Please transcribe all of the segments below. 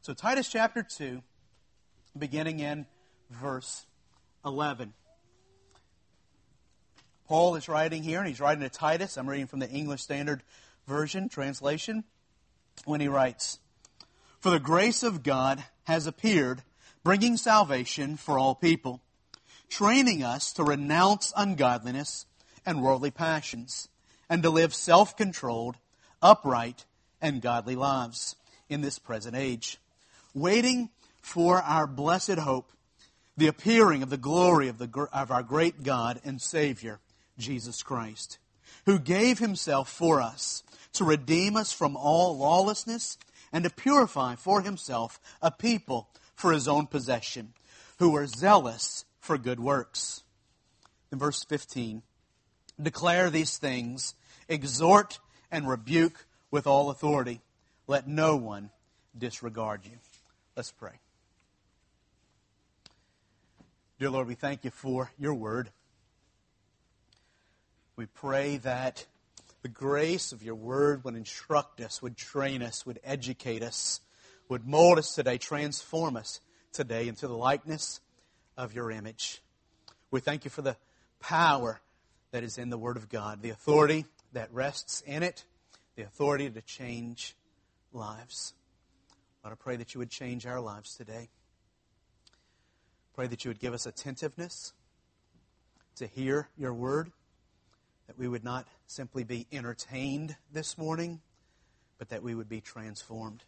So Titus chapter 2, beginning in verse 11. Paul is writing here, and he's writing to Titus. I'm reading from the English Standard Version translation, when he writes, "For the grace of God has appeared, bringing salvation for all people, training us to renounce ungodliness and worldly passions, and to live self-controlled, upright, and godly lives in this present age, waiting for our blessed hope, the appearing of the glory of our great God and Savior, Jesus Christ, who gave Himself for us to redeem us from all lawlessness and to purify for Himself a people for His own possession, who are zealous for good works." In verse 15, "Declare these things, exhort and rebuke with all authority. Let no one disregard you." Let's pray. Dear Lord, we thank You for Your word. We pray that the grace of Your word would instruct us, would train us, would educate us, would mold us today, transform us today into the likeness of Your image. We thank You for the power that is in the Word of God, the authority that rests in it, the authority to change lives. Lord, I pray that You would change our lives today. Pray that You would give us attentiveness to hear Your word, that we would not simply be entertained this morning, but that we would be transformed.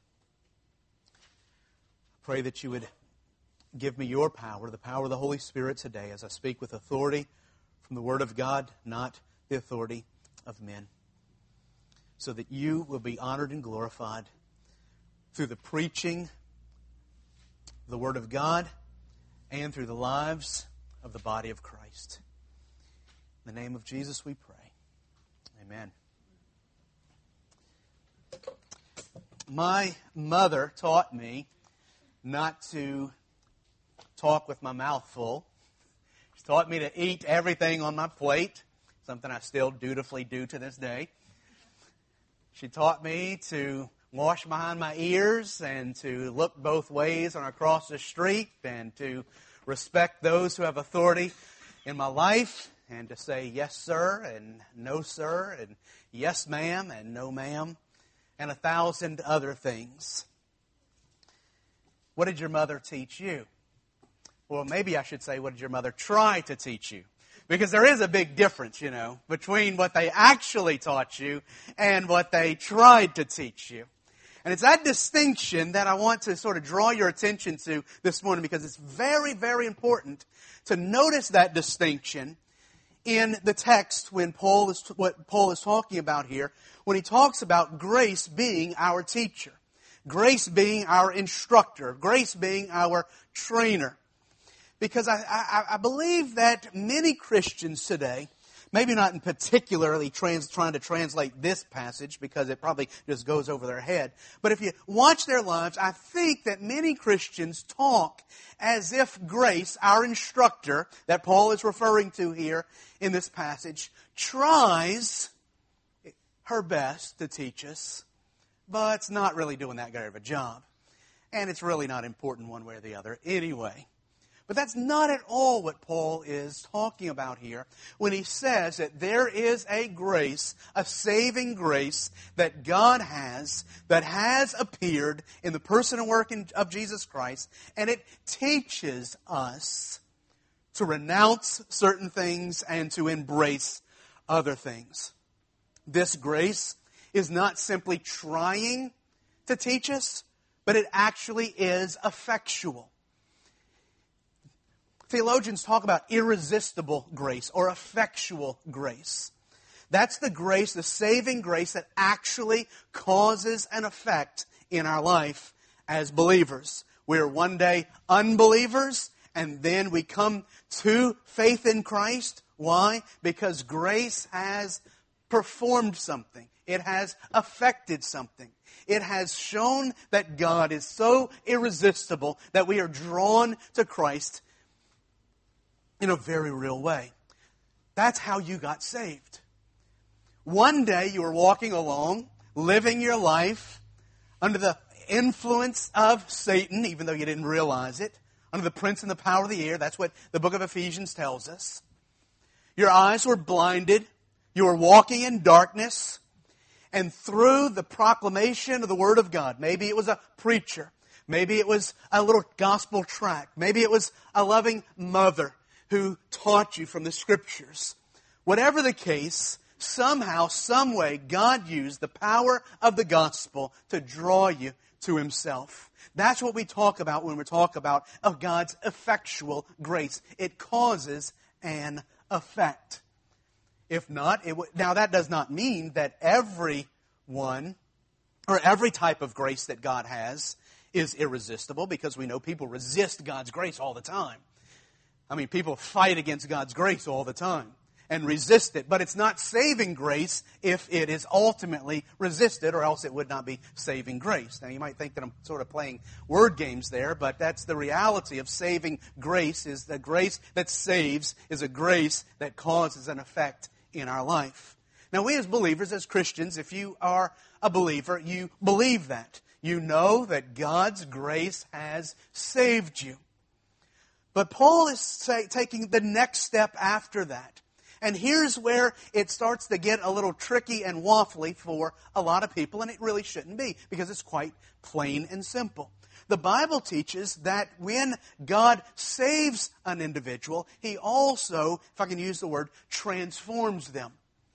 Pray that You would give me Your power, the power of the Holy Spirit today, as I speak with authority from the Word of God, not the authority of men, so that You will be honored and glorified through the preaching of the Word of God and through the lives of the body of Christ. In the name of Jesus we pray. Amen. My mother taught me not to talk with my mouth full. She taught me to eat everything on my plate, something I still dutifully do to this day. She taught me to wash behind my ears and to look both ways when I cross the street and to respect those who have authority in my life and to say yes, sir, and no, sir, and yes, ma'am, and no, ma'am, and 1,000 other things. What did your mother teach you? Well, maybe I should say, what did your mother try to teach you? Because there is a big difference, between what they actually taught you and what they tried to teach you. And it's that distinction that I want to sort of draw your attention to this morning, because it's very, very important to notice that distinction in the text when what Paul is talking about here, when he talks about grace being our teacher, grace being our instructor, grace being our trainer. Because I believe that many Christians today, maybe not in particularly trying to translate this passage because it probably just goes over their head, but if you watch their lives, I think that many Christians talk as if grace, our instructor, that Paul is referring to here in this passage, tries her best to teach us, but it's not really doing that great of a job. And it's really not important one way or the other anyway. But that's not at all what Paul is talking about here when he says that there is a grace, a saving grace that God has, that has appeared in the person and work of Jesus Christ, and it teaches us to renounce certain things and to embrace other things. This grace is not simply trying to teach us, but it actually is effectual. Theologians talk about irresistible grace or effectual grace. That's the grace, the saving grace that actually causes an effect in our life as believers. We're one day unbelievers, and then we come to faith in Christ. Why? Because grace has performed something. It has affected something. It has shown that God is so irresistible that we are drawn to Christ in a very real way. That's how you got saved. One day you were walking along, living your life influence of Satan, even though you didn't realize it, under the prince and the power of the air. That's what the book of Ephesians tells us. Your eyes were blinded. You were walking in darkness. And through the proclamation of the Word of God, maybe it was a preacher, maybe it was a little gospel tract, maybe it was a loving mother who taught you from the Scriptures. Whatever the case, somehow, some way, God used the power of the gospel to draw you to Himself. That's what we talk about when we talk about of God's effectual grace. It causes an effect. If not, now that does not mean that everyone or every type of grace that God has is irresistible, because we know people resist God's grace all the time. I mean, people fight against God's grace all the time and resist it. But it's not saving grace if it is ultimately resisted, or else it would not be saving grace. Now, you might think that I'm sort of playing word games there, but that's the reality of saving grace. Is the grace that saves is a grace that causes an effect in our life. Now, we as believers, as Christians, if you are a believer, you believe that. You know that God's grace has saved you. But Paul is taking the next step after that. And here's where it starts to get a little tricky and waffly for a lot of people, and it really shouldn't be, because it's quite plain and simple. The Bible teaches that when God saves an individual, He also, if I can use the word, transforms them.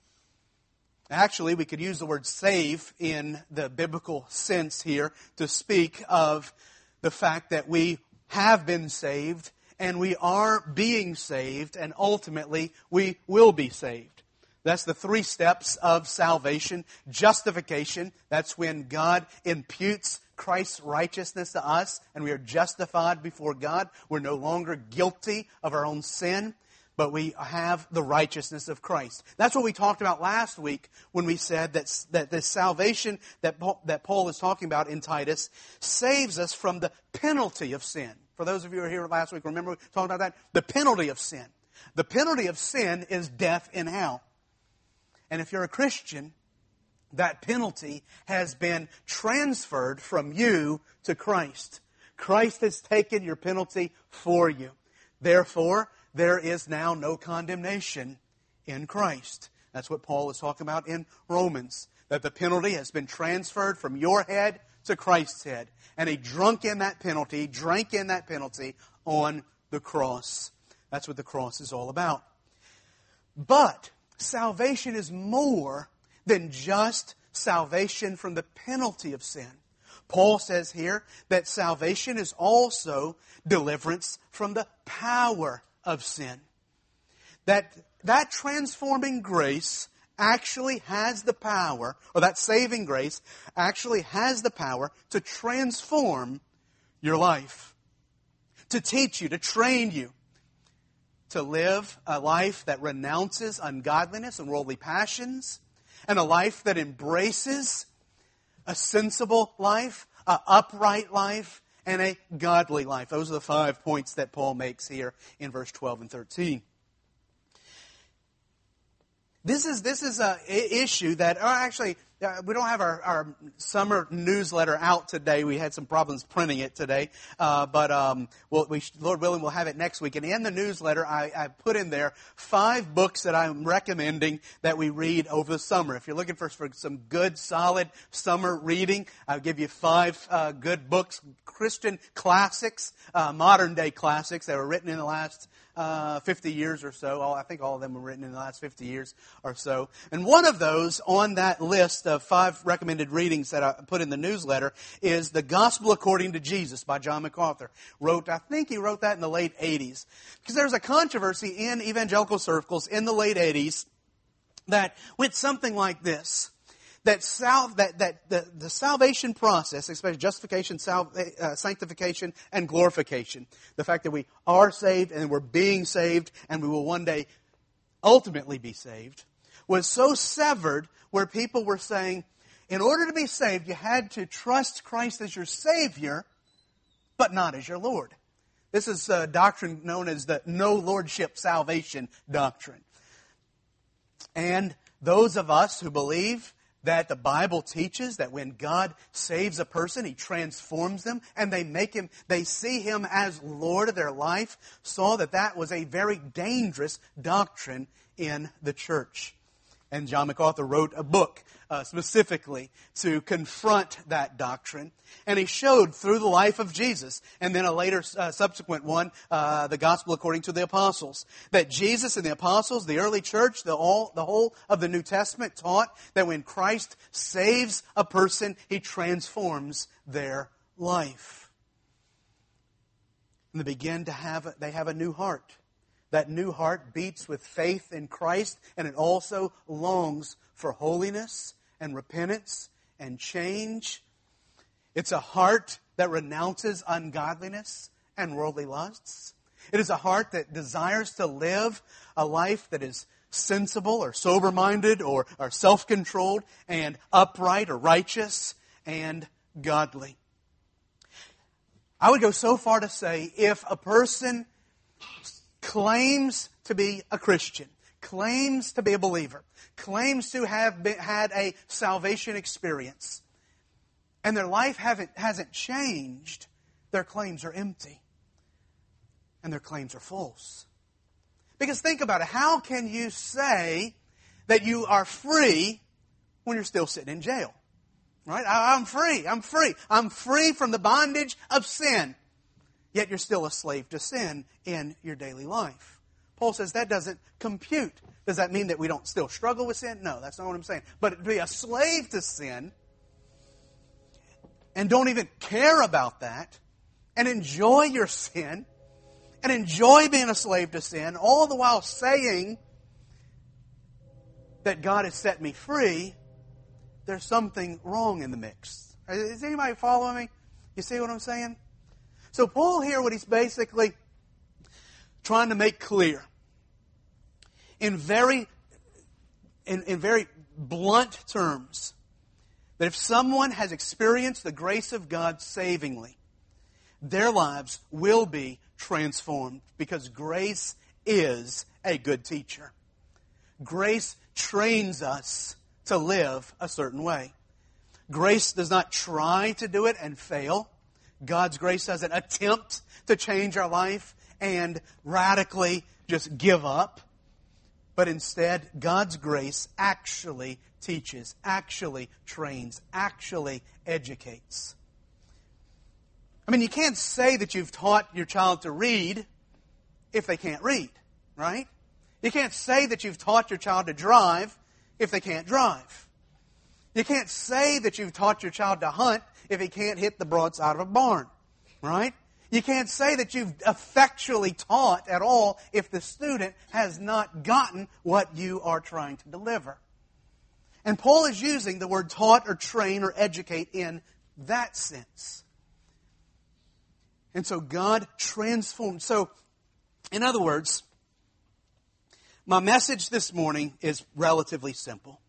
Actually, we could use the word save in the biblical sense here to speak of the fact that we have been saved, and we are being saved, and ultimately we will be saved. That's the 3 steps of salvation. Justification, that's when God imputes Christ's righteousness to us, and we are justified before God. We're no longer guilty of our own sin, but we have the righteousness of Christ. That's what we talked about last week when we said that the salvation that Paul is talking about in Titus saves us from the penalty of sin. For those of you who were here last week, remember we talked about that? The penalty of sin. The penalty of sin is death in hell. And if you're a Christian, that penalty has been transferred from you to Christ. Christ has taken your penalty for you. Therefore, there is now no condemnation in Christ. That's what Paul is talking about in Romans. That the penalty has been transferred from your head to Christ's head. And He drank in that penalty on the cross. That's what the cross is all about. But salvation is more than just salvation from the penalty of sin. Paul says here that salvation is also deliverance from the power of sin. That transforming grace actually has the power, or that saving grace actually has the power to transform your life. To teach you, to train you, to live a life that renounces ungodliness and worldly passions, and a life that embraces a sensible life, an upright life, and a godly life. Those are the 5 points that Paul makes here in verse 12 and 13. This is an issue that, actually, we don't have our summer newsletter out today. We had some problems printing it today. But Lord willing, we'll have it next week. And in the newsletter, I put in there 5 books that I'm recommending that we read over the summer. If you're looking for some good, solid summer reading, I'll give you 5 good books, Christian classics, modern-day classics that were written in the last 50 years or so. I think all of them were written in the last 50 years or so. And one of those on that list of 5 recommended readings that I put in the newsletter is The Gospel According to Jesus by John MacArthur. I think he wrote that in the late 80s. Because there's a controversy in evangelical circles in the late 80s that went something like this. That the salvation process, especially justification, sanctification, and glorification, the fact that we are saved and we're being saved and we will one day ultimately be saved, was so severed where people were saying, in order to be saved, you had to trust Christ as your Savior, but not as your Lord. This is a doctrine known as the no lordship salvation doctrine. And those of us who believe that the Bible teaches that when God saves a person, He transforms them, and they see Him as Lord of their life, saw that that was a very dangerous doctrine in the church. And John MacArthur wrote a book specifically to confront that doctrine. And he showed through the life of Jesus, and then a later subsequent one, the Gospel according to the Apostles, that Jesus and the Apostles, the early church, the whole of the New Testament taught that when Christ saves a person, He transforms their life. And they have a new heart. That new heart beats with faith in Christ, and it also longs for holiness and repentance and change. It's a heart that renounces ungodliness and worldly lusts. It is a heart that desires to live a life that is sensible or sober-minded or self-controlled and upright or righteous and godly. I would go so far to say if a person claims to be a Christian, claims to be a believer, claims to have had a salvation experience, and their life hasn't changed, their claims are empty. And their claims are false. Because think about it. How can you say that you are free when you're still sitting in jail? Right? I'm free. I'm free. I'm free from the bondage of sin. Yet you're still a slave to sin in your daily life. Paul says that doesn't compute. Does that mean that we don't still struggle with sin? No, that's not what I'm saying. But to be a slave to sin and don't even care about that and enjoy your sin and enjoy being a slave to sin, all the while saying that God has set me free, there's something wrong in the mix. Is anybody following me? You see what I'm saying? So Paul here, what he's basically trying to make clear in very blunt terms, that if someone has experienced the grace of God savingly, their lives will be transformed because grace is a good teacher. Grace trains us to live a certain way. Grace does not try to do it and fail. God's grace doesn't attempt to change our life and radically just give up. But instead, God's grace actually teaches, actually trains, actually educates. I mean, you can't say that you've taught your child to read if they can't read, right? You can't say that you've taught your child to drive if they can't drive. You can't say that you've taught your child to hunt if he can't hit the broadside of a barn, right? You can't say that you've effectually taught at all if the student has not gotten what you are trying to deliver. And Paul is using the word taught or train or educate in that sense. And so God transformed. So, in other words, my message this morning is relatively simple.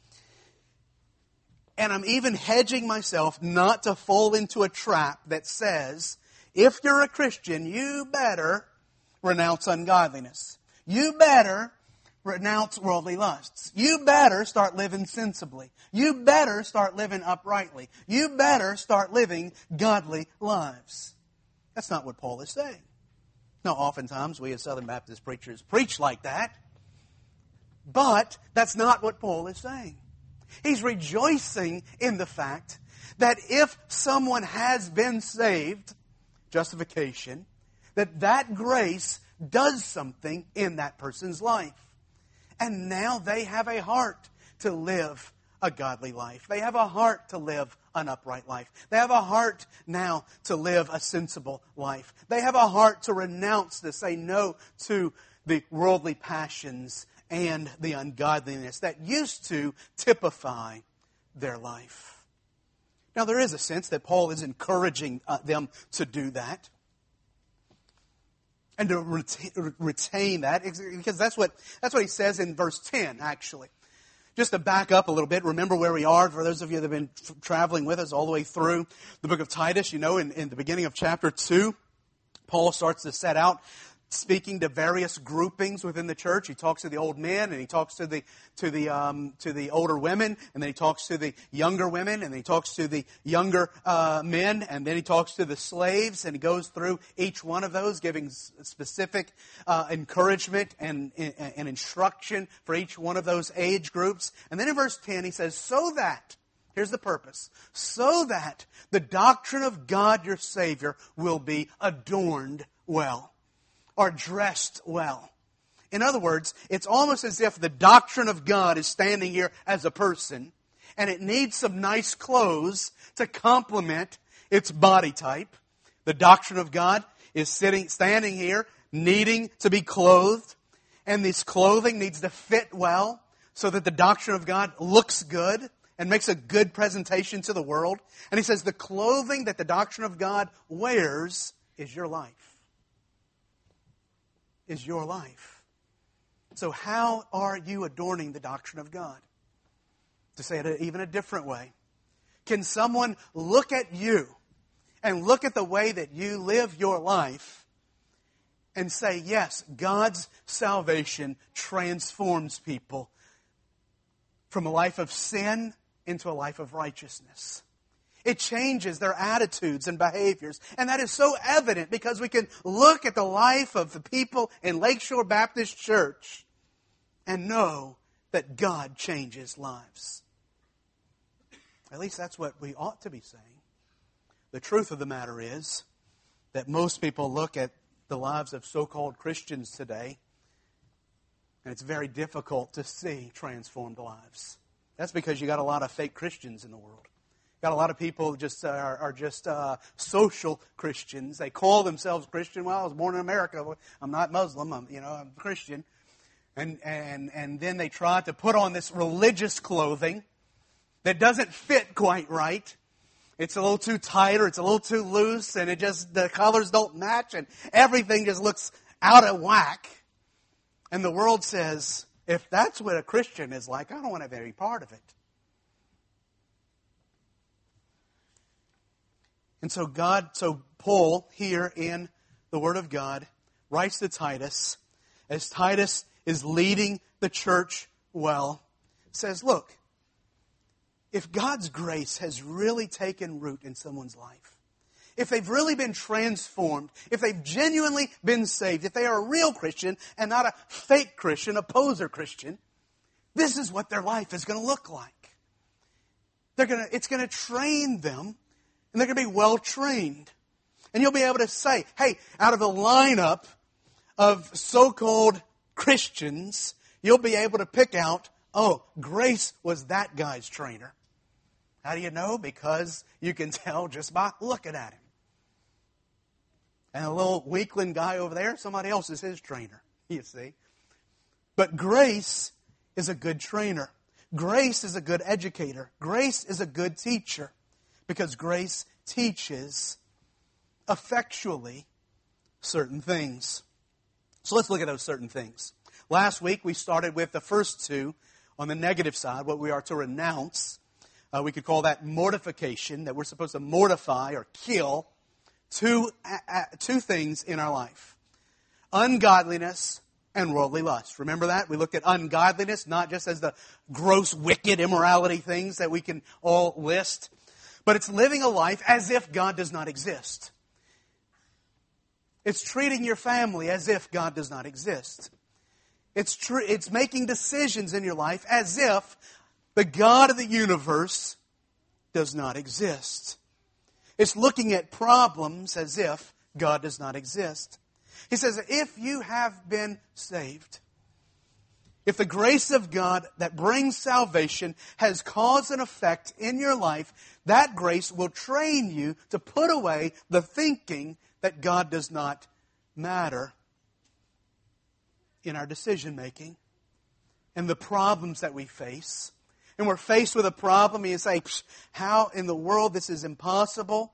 And I'm even hedging myself not to fall into a trap that says, if you're a Christian, you better renounce ungodliness. You better renounce worldly lusts. You better start living sensibly. You better start living uprightly. You better start living godly lives. That's not what Paul is saying. Now, oftentimes we as Southern Baptist preachers preach like that, but that's not what Paul is saying. He's rejoicing in the fact that if someone has been saved, justification, that grace does something in that person's life. And now they have a heart to live a godly life. They have a heart to live an upright life. They have a heart now to live a sensible life. They have a heart to renounce, to say no to the worldly passions and the ungodliness that used to typify their life. Now, there is a sense that Paul is encouraging them to do that and to retain that, because that's what he says in verse 10, actually. Just to back up a little bit, remember where we are, for those of you that have been traveling with us all the way through the book of Titus. You know, in the beginning of chapter 2, Paul starts to set out speaking to various groupings within the church. He talks to the old men, and he talks to the older women, and then he talks to the younger women, and then he talks to the younger men, and then he talks to the slaves, and he goes through each one of those, giving specific encouragement and instruction for each one of those age groups. And then in verse 10 he says, so that, here's the purpose, so that the doctrine of God your Savior will be adorned well, or dressed well. In other words, it's almost as if the doctrine of God is standing here as a person, and it needs some nice clothes to complement its body type. The doctrine of God is standing here, needing to be clothed, and this clothing needs to fit well so that the doctrine of God looks good and makes a good presentation to the world. And he says the clothing that the doctrine of God wears is your life. Is your life. So how are you adorning the doctrine of God? To say it even a different way, can someone look at you and look at the way that you live your life and say, yes, God's salvation transforms people from a life of sin into a life of righteousness? It changes their attitudes and behaviors. And that is so evident because we can look at the life of the people in Lakeshore Baptist Church and know that God changes lives. At least that's what we ought to be saying. The truth of the matter is that most people look at the lives of so-called Christians today, and it's very difficult to see transformed lives. That's because you got a lot of fake Christians in the world. Got a lot of people just are just social Christians. They call themselves Christian. Well, I was born in America. I'm not Muslim. I'm Christian. And then they try to put on this religious clothing that doesn't fit quite right. It's a little too tight or it's a little too loose, and the colors don't match, and everything just looks out of whack. And the world says, if that's what a Christian is like, I don't want to have any part of it. And so Paul, here in the Word of God, writes to Titus, as Titus is leading the church well, says, look, if God's grace has really taken root in someone's life, if they've really been transformed, if they've genuinely been saved, if they are a real Christian and not a fake Christian, a poser Christian, this is what their life is going to look like. It's going to train them. And they're going to be well trained. And you'll be able to say, hey, out of a lineup of so-called Christians, you'll be able to pick out, oh, Grace was that guy's trainer. How do you know? Because you can tell just by looking at him. And a little weakling guy over there, somebody else is his trainer, you see. But Grace is a good trainer. Grace is a good educator. Grace is a good teacher. Because grace teaches effectually certain things. So let's look at those certain things. Last week we started with the first two on the negative side, what we are to renounce. We could call that mortification, that we're supposed to mortify or kill two things in our life. Ungodliness and worldly lust. Remember that? We looked at ungodliness not just as the gross, wicked, immorality things that we can all list, but it's living a life as if God does not exist. It's treating your family as if God does not exist. It's making decisions in your life as if the God of the universe does not exist. It's looking at problems as if God does not exist. He says, if you have been saved, if the grace of God that brings salvation has cause and effect in your life, that grace will train you to put away the thinking that God does not matter in our decision making and the problems that we face. And we're faced with a problem and you say, how in the world this is impossible?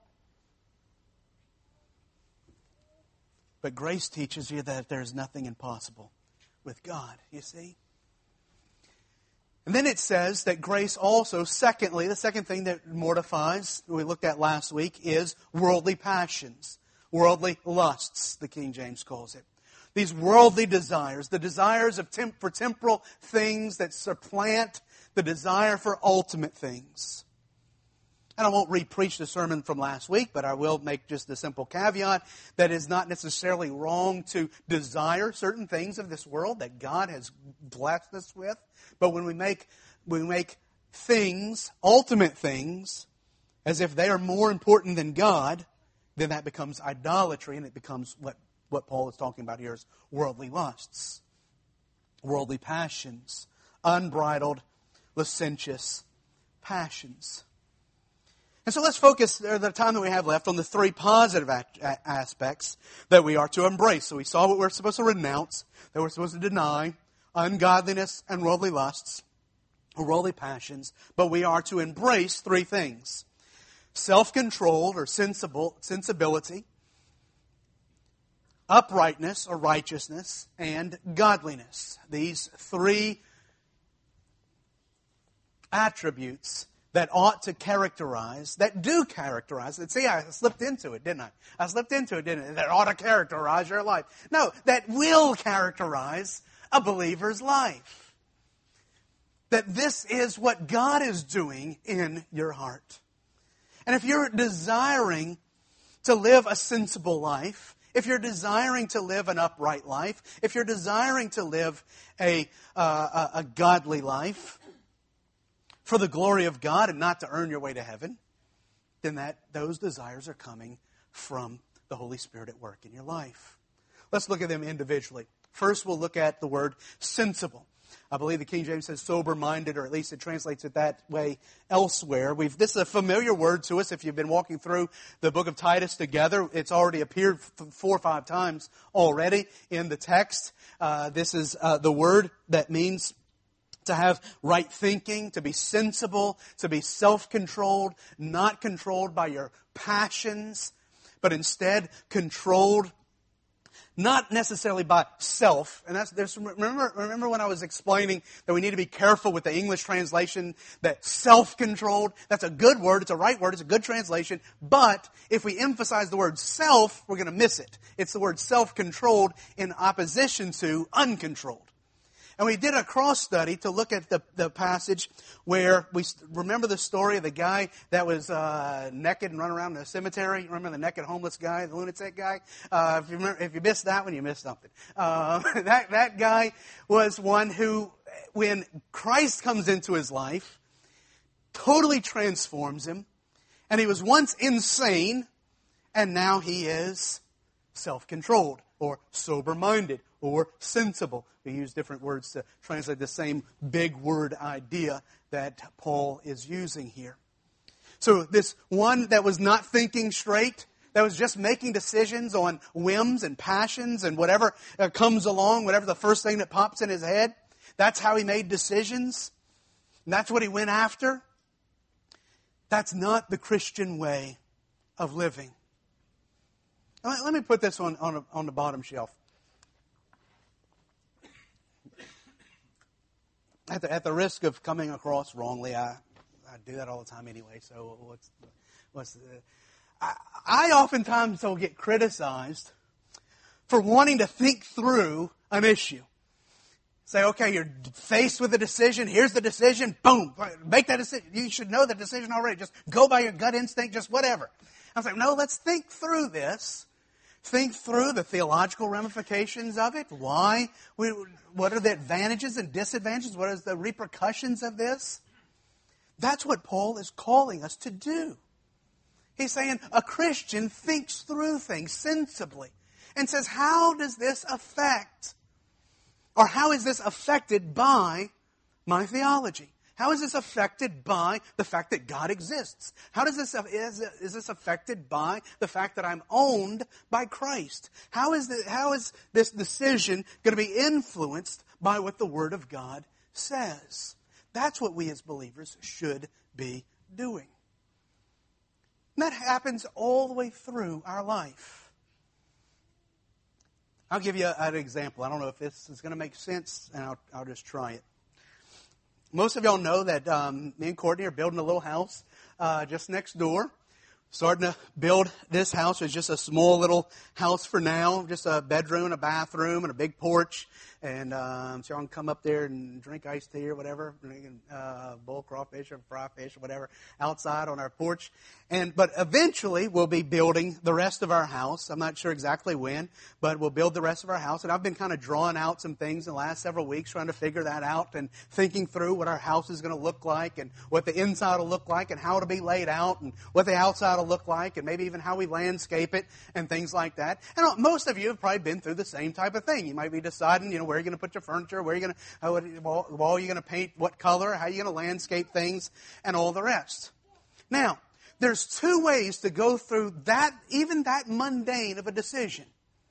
But grace teaches you that there's nothing impossible with God, you see. And then it says that grace also, secondly, the second thing that mortifies, we looked at last week, is worldly passions. Worldly lusts, the King James calls it. These worldly desires, the desires of for temporal things that supplant the desire for ultimate things. And I won't re-preach the sermon from last week, but I will make just the simple caveat that it's not necessarily wrong to desire certain things of this world that God has blessed us with. But when we make things, ultimate things, as if they are more important than God, then that becomes idolatry, and it becomes what Paul is talking about here is worldly lusts, worldly passions, unbridled, licentious passions. And so let's focus the time that we have left on the three positive aspects that we are to embrace. So we saw what we're supposed to renounce, that we're supposed to deny, ungodliness and worldly lusts, or worldly passions, but we are to embrace three things: self-controlled or sensibility, uprightness or righteousness, and godliness. These three attributes that ought to characterize, that do characterize. See, I slipped into it, didn't I? That ought to characterize your life. No, that will characterize a believer's life. That this is what God is doing in your heart. And if you're desiring to live a sensible life, if you're desiring to live an upright life, if you're desiring to live a godly life for the glory of God and not to earn your way to heaven, then those desires are coming from the Holy Spirit at work in your life. Let's look at them individually. First, we'll look at the word sensible. I believe the King James says sober-minded, or at least it translates it that way elsewhere. This is a familiar word to us if you've been walking through the book of Titus together. It's already appeared 4 or 5 times already in the text. This is the word that means to have right thinking, to be sensible, to be self-controlled, not controlled by your passions, but instead controlled not necessarily by self. And remember when I was explaining that we need to be careful with the English translation, that self-controlled, that's a good word, it's a right word, it's a good translation, but if we emphasize the word self, we're going to miss it. It's the word self-controlled in opposition to uncontrolled. And we did a cross study to look at the passage where we remember the story of the guy that was naked and running around the cemetery. Remember the naked homeless guy, the lunatic guy? If you missed that one, you missed something. That guy was one who, when Christ comes into his life, totally transforms him. And he was once insane, and now he is self-controlled or sober-minded or sensible. We use different words to translate the same big word idea that Paul is using here. So this one that was not thinking straight, that was just making decisions on whims and passions and whatever comes along, whatever the first thing that pops in his head, that's how he made decisions. And that's what he went after. That's not the Christian way of living. Let me put this on the bottom shelf. At the risk of coming across wrongly, I do that all the time anyway. So I oftentimes will get criticized for wanting to think through an issue. Say, okay, you're faced with a decision. Here's the decision. Boom, make that decision. You should know the decision already. Just go by your gut instinct. Just whatever. I was like, no, let's think through this. Think through the theological ramifications of it. Why? What are the advantages and disadvantages? What are the repercussions of this? That's what Paul is calling us to do. He's saying a Christian thinks through things sensibly and says, how does this affect, or how is this affected by my theology? How is this affected by the fact that God exists? Is this affected by the fact that I'm owned by Christ? How is this decision going to be influenced by what the Word of God says? That's what we as believers should be doing. And that happens all the way through our life. I'll give you an example. I don't know if this is going to make sense, and I'll just try it. Most of y'all know that me and Courtney are building a little house just next door. starting to build this house. It's just a small little house for now, just a bedroom, a bathroom, and a big porch. And so I can come up there and drink iced tea or whatever, boil crawfish or fry fish or whatever outside on our porch. But eventually we'll be building the rest of our house. I'm not sure exactly when, but we'll build the rest of our house. And I've been kind of drawing out some things in the last several weeks, trying to figure that out and thinking through what our house is going to look like and what the inside will look like and how it'll be laid out and what the outside will look like and maybe even how we landscape it and things like that. And most of you have probably been through the same type of thing. You might be deciding, where you're going to put your furniture, where you're going to, wall you're going to paint, what color, how you're going to landscape things, and all the rest. Now, there's two ways to go through that, even that mundane of a decision.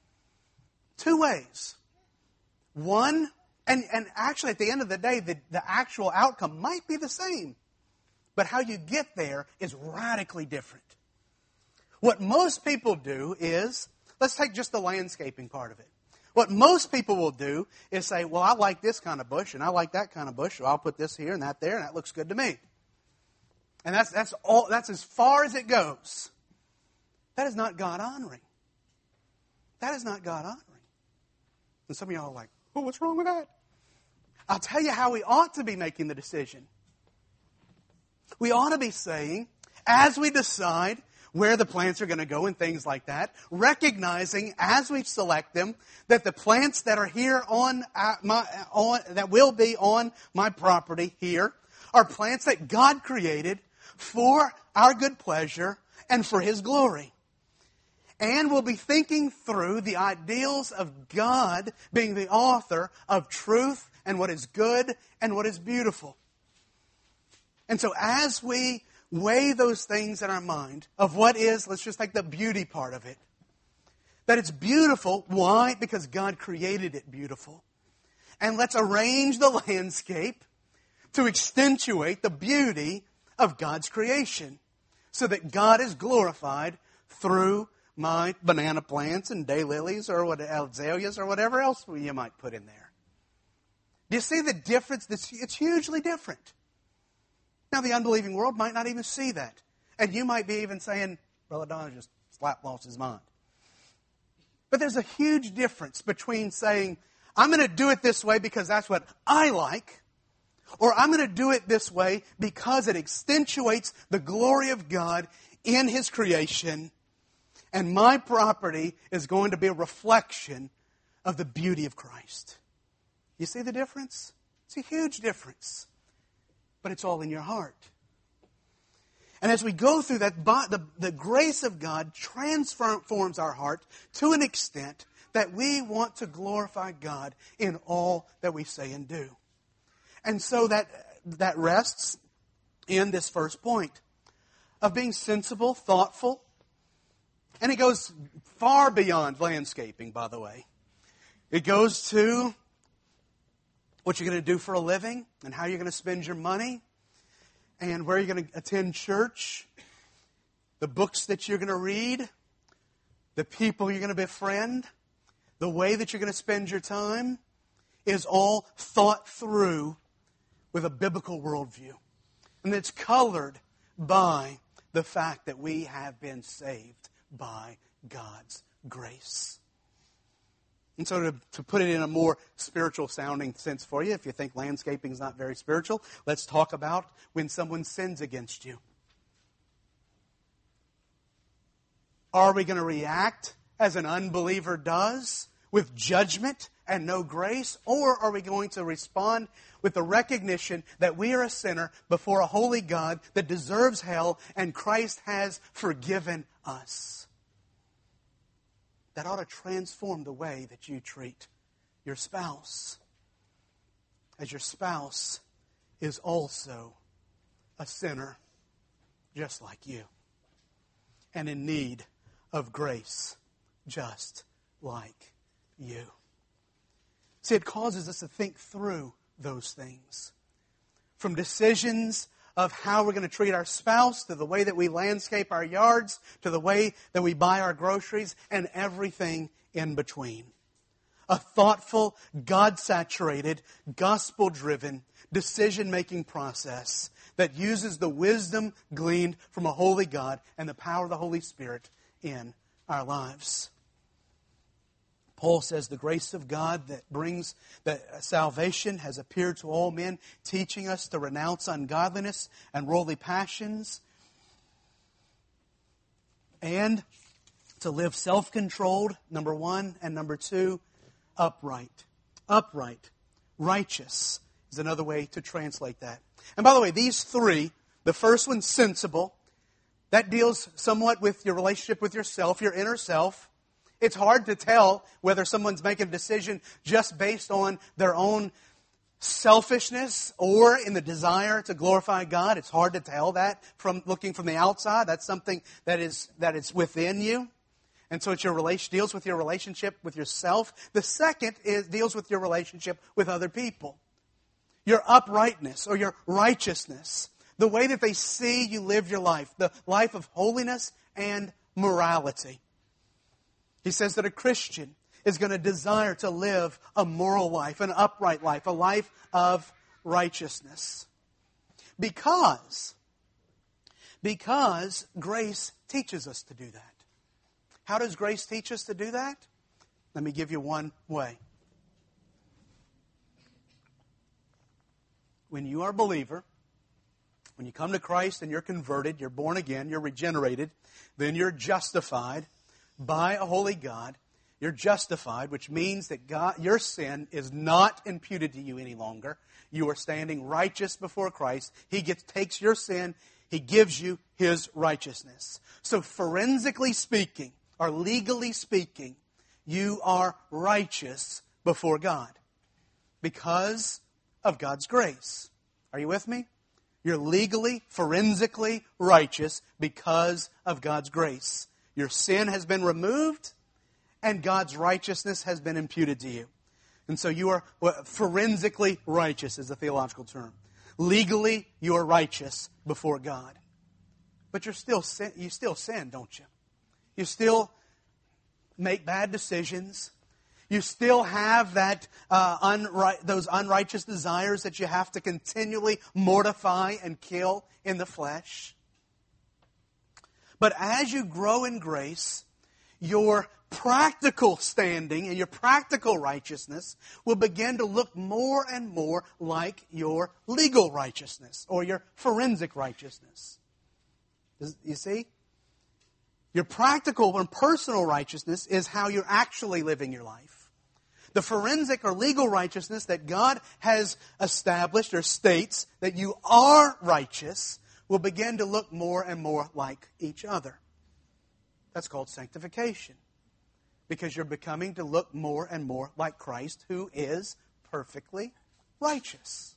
Two ways. One, and actually at the end of the day, the actual outcome might be the same, but how you get there is radically different. What most people do is, let's take just the landscaping part of it. What most people will do is say, well, I like this kind of bush and I like that kind of bush, so I'll put this here and that there, and that looks good to me. And that's as far as it goes. That is not God honoring. That is not God honoring. And some of y'all are like, oh, what's wrong with that? I'll tell you how we ought to be making the decision. We ought to be saying, as we decide where the plants are going to go and things like that, recognizing as we select them that the plants that are here that will be on my property here are plants that God created for our good pleasure and for His glory. And we'll be thinking through the ideals of God being the author of truth and what is good and what is beautiful. And so as we weigh those things in our mind of what is, let's just take the beauty part of it. That it's beautiful. Why? Because God created it beautiful. And let's arrange the landscape to accentuate the beauty of God's creation so that God is glorified through my banana plants and daylilies or azaleas or whatever else you might put in there. Do you see the difference? It's hugely different. Now, the unbelieving world might not even see that. And you might be even saying, Brother Don just lost his mind. But there's a huge difference between saying, I'm going to do it this way because that's what I like, or I'm going to do it this way because it accentuates the glory of God in His creation, and my property is going to be a reflection of the beauty of Christ. You see the difference? It's a huge difference. But it's all in your heart. And as we go through that, the grace of God transforms our heart to an extent that we want to glorify God in all that we say and do. And so that rests in this first point of being sensible, thoughtful. And it goes far beyond landscaping, by the way. It goes to what you're going to do for a living, and how you're going to spend your money, and where you're going to attend church, the books that you're going to read, the people you're going to befriend, the way that you're going to spend your time is all thought through with a biblical worldview. And it's colored by the fact that we have been saved by God's grace. And so to put it in a more spiritual sounding sense for you, if you think landscaping is not very spiritual, let's talk about when someone sins against you. Are we going to react as an unbeliever does, with judgment and no grace? Or are we going to respond with the recognition that we are a sinner before a holy God that deserves hell and Christ has forgiven us? That ought to transform the way that you treat your spouse, as your spouse is also a sinner just like you, and in need of grace just like you. See, it causes us to think through those things. From decisions of how we're going to treat our spouse, to the way that we landscape our yards, to the way that we buy our groceries, and everything in between. A thoughtful, God-saturated, gospel-driven decision-making process that uses the wisdom gleaned from a holy God and the power of the Holy Spirit in our lives. Paul says the grace of God that brings that salvation has appeared to all men, teaching us to renounce ungodliness and worldly passions and to live self-controlled, number one, and number two, upright. Upright. Righteous is another way to translate that. And by the way, these three, the first one, sensible, that deals somewhat with your relationship with yourself, your inner self. It's hard to tell whether someone's making a decision just based on their own selfishness or in the desire to glorify God. It's hard to tell that from looking from the outside. That's something that is within you. And so it's deals with your relationship with yourself. The second deals with your relationship with other people. Your uprightness or your righteousness. The way that they see you live your life. The life of holiness and morality. He says that a Christian is going to desire to live a moral life, an upright life, a life of righteousness. Because grace teaches us to do that. How does grace teach us to do that? Let me give you one way. When you are a believer, when you come to Christ and you're converted, you're born again, you're regenerated, then you're justified by a holy God. You're justified, which means that your sin is not imputed to you any longer. You are standing righteous before Christ. He takes your sin, He gives you His righteousness. So forensically speaking, or legally speaking, you are righteous before God because of God's grace. Are you with me? You're legally, forensically righteous because of God's grace. Your sin has been removed, and God's righteousness has been imputed to you. And so you are forensically righteous is a theological term. Legally, you are righteous before God. But you still sin, don't you? You still make bad decisions. You still have those unrighteous desires that you have to continually mortify and kill in the flesh. But as you grow in grace, your practical standing and your practical righteousness will begin to look more and more like your legal righteousness or your forensic righteousness. You see? Your practical and personal righteousness is how you're actually living your life. The forensic or legal righteousness that God has established or states that you are righteous will begin to look more and more like each other. That's called sanctification. Because you're becoming to look more and more like Christ, who is perfectly righteous.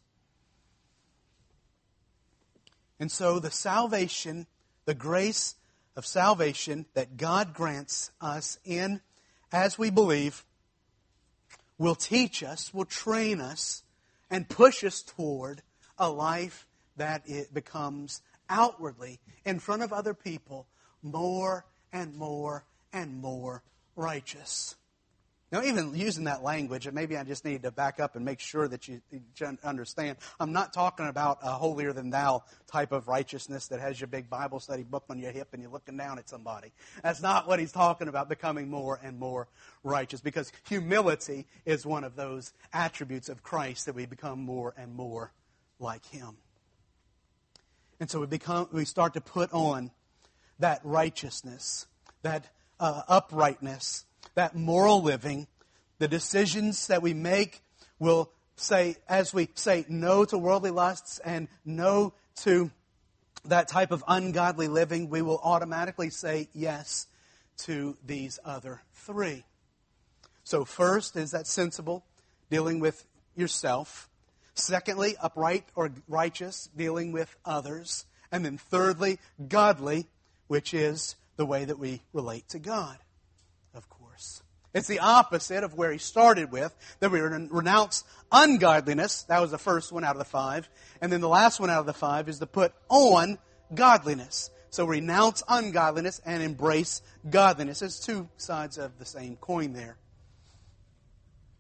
And so the salvation, the grace of salvation that God grants us in, as we believe, will teach us, will train us, and push us toward a life that it becomes outwardly, in front of other people, more and more and more righteous. Now, even using that language, and maybe I just need to back up and make sure that you understand, I'm not talking about a holier-than-thou type of righteousness that has your big Bible study book on your hip and you're looking down at somebody. That's not what he's talking about, becoming more and more righteous, because humility is one of those attributes of Christ that we become more and more like Him. And so we start to put on that righteousness, that uprightness, that moral living. The decisions that we make will say, as we say no to worldly lusts and no to that type of ungodly living, we will automatically say yes to these other three. So first is that sensible, dealing with yourself. Secondly, upright or righteous, dealing with others. And then thirdly, godly, which is the way that we relate to God, of course. It's the opposite of where he started with, that we renounce ungodliness. That was the first one out of the 5. And then the last one out of the 5 is to put on godliness. So renounce ungodliness and embrace godliness. It's two sides of the same coin there.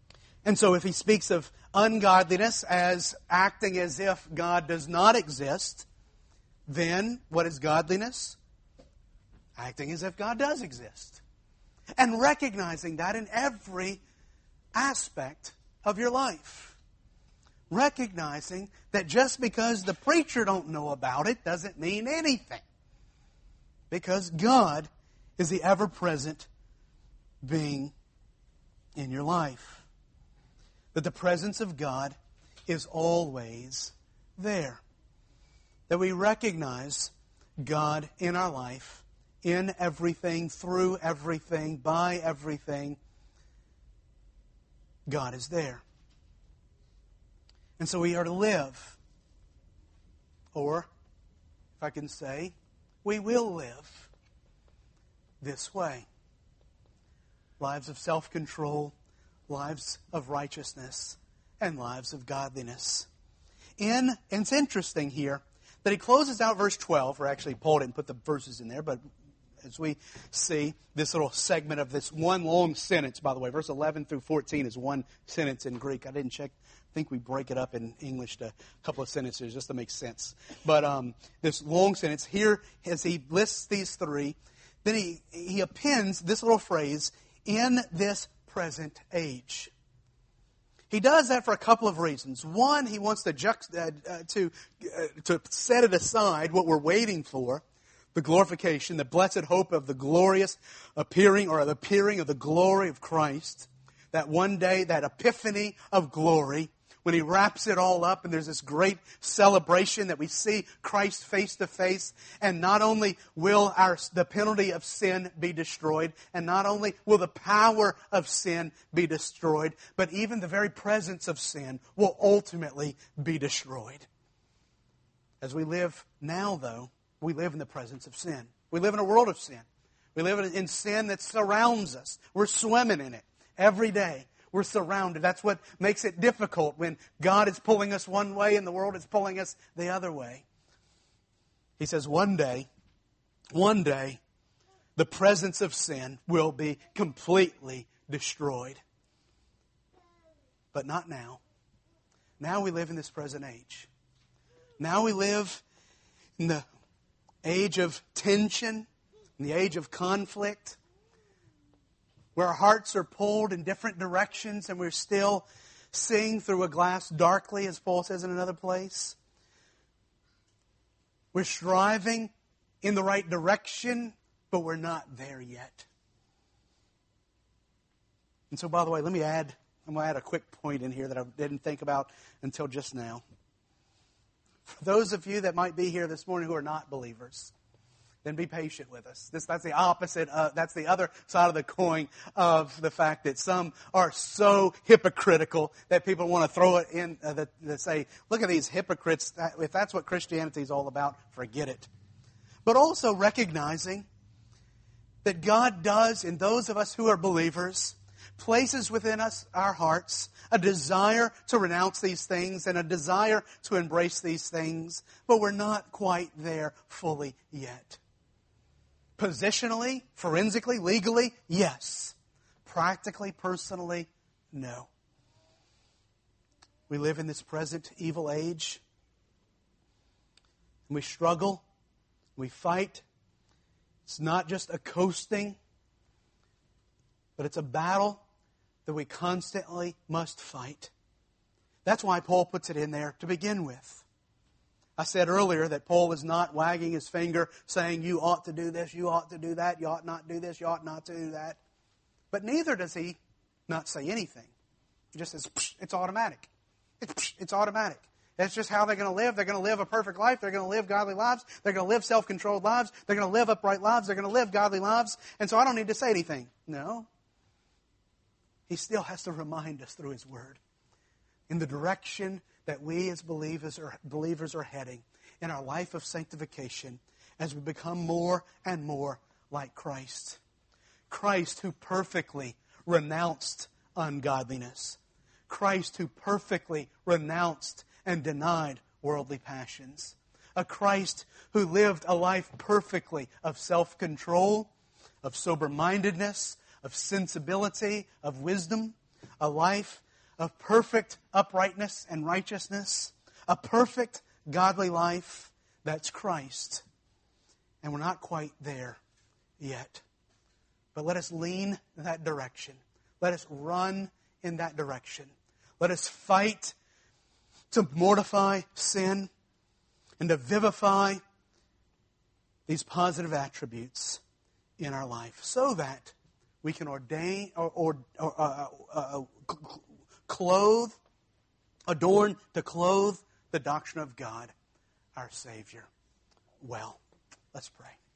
And so if he speaks of ungodliness as acting as if God does not exist, then what is godliness? Acting as if God does exist. And recognizing that in every aspect of your life. Recognizing that just because the preacher don't know about it doesn't mean anything. Because God is the ever-present being in your life. That the presence of God is always there. That we recognize God in our life, in everything, through everything, by everything. God is there. And so we are to live, or, if I can say, we will live this way. Lives of self-control, lives of righteousness, and lives of godliness. And it's interesting here that he closes out verse 12, or actually Paul didn't put the verses in there, but as we see this little segment of this one long sentence, by the way, verse 11 through 14 is one sentence in Greek. I didn't check. I think we break it up in English to a couple of sentences just to make sense. But this long sentence here, as he lists these three, then he appends this little phrase, in this present age. He does that for a couple of reasons. One, he wants to set it aside, what we're waiting for, the glorification, the blessed hope of the glorious appearing, or the appearing of the glory of Christ. That one day, that epiphany of glory, when he wraps it all up and there's this great celebration that we see Christ face to face, and not only will the penalty of sin be destroyed, and not only will the power of sin be destroyed, but even the very presence of sin will ultimately be destroyed. As we live now, though, we live in the presence of sin. We live in a world of sin. We live in sin that surrounds us. We're swimming in it every day. We're surrounded. That's what makes it difficult when God is pulling us one way and the world is pulling us the other way. He says one day, the presence of sin will be completely destroyed. But not now. Now we live in this present age. Now we live in the age of tension, in the age of conflict, where our hearts are pulled in different directions and we're still seeing through a glass darkly, as Paul says in another place. We're striving in the right direction, but we're not there yet. And so, by the way, I'm going to add a quick point in here that I didn't think about until just now. For those of you that might be here this morning who are not believers, then be patient with us. That's the opposite. That's the other side of the coin of the fact that some are so hypocritical that people want to throw it in, that say, look at these hypocrites. If that's what Christianity is all about, forget it. But also recognizing that God does, in those of us who are believers, places within us, our hearts, a desire to renounce these things and a desire to embrace these things, but we're not quite there fully yet. Positionally, forensically, legally, yes. Practically, personally, no. We live in this present evil age. We struggle. We fight. It's not just a coasting, but it's a battle that we constantly must fight. That's why Paul puts it in there to begin with. I said earlier that Paul is not wagging his finger saying, you ought to do this, you ought to do that, you ought not do this, you ought not to do that. But neither does he not say anything. He just says, it's automatic. It's automatic. That's just how they're going to live. They're going to live a perfect life. They're going to live godly lives. They're going to live self-controlled lives. They're going to live upright lives. They're going to live godly lives. And so I don't need to say anything. No. He still has to remind us through His Word in the direction that we as believers are heading in our life of sanctification as we become more and more like Christ. Christ who perfectly renounced ungodliness. Christ who perfectly renounced and denied worldly passions. A Christ who lived a life perfectly of self-control, of sober-mindedness, of sensibility, of wisdom. A life of perfect uprightness and righteousness, a perfect godly life. That's Christ. And we're not quite there yet. But let us lean in that direction. Let us run in that direction. Let us fight to mortify sin and to vivify these positive attributes in our life so that we can adorn to clothe the doctrine of God, our Savior, well. Let's pray.